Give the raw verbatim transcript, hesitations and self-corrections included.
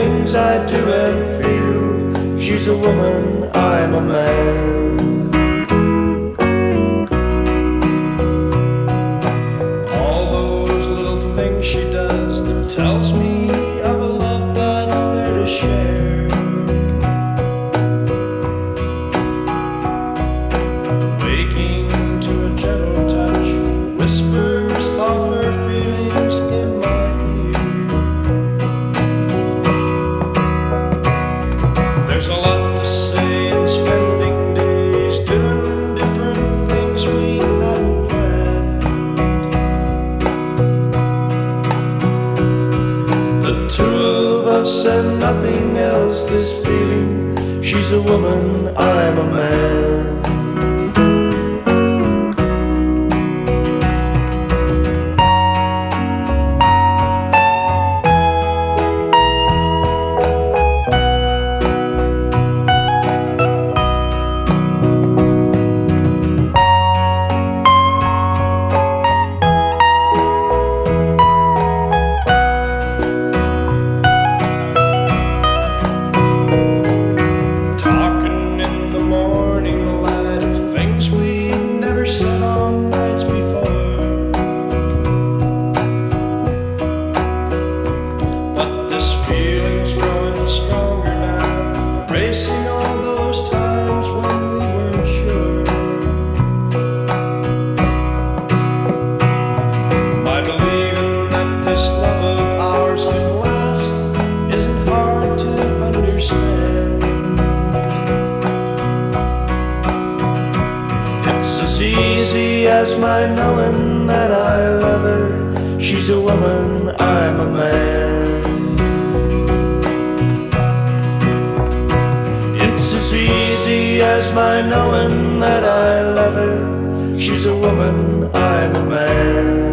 things I do and feel. She's a woman, I'm a man. All those little things she does that tells me of a love that's there to share. Waking to a gentle touch, whispers of her feelings in my ear. There's a lot to say in spending days doing different things we hadn't planned. The two of us and nothing else, this feeling. She's a woman, I'm a man. Stronger now, racing all those times when we weren't sure. My believing that this love of ours can last isn't hard to understand. It's as easy as my knowing that I love her. She's a woman, I'm a man. As easy as my knowing that I love her. She's a woman, I'm a man.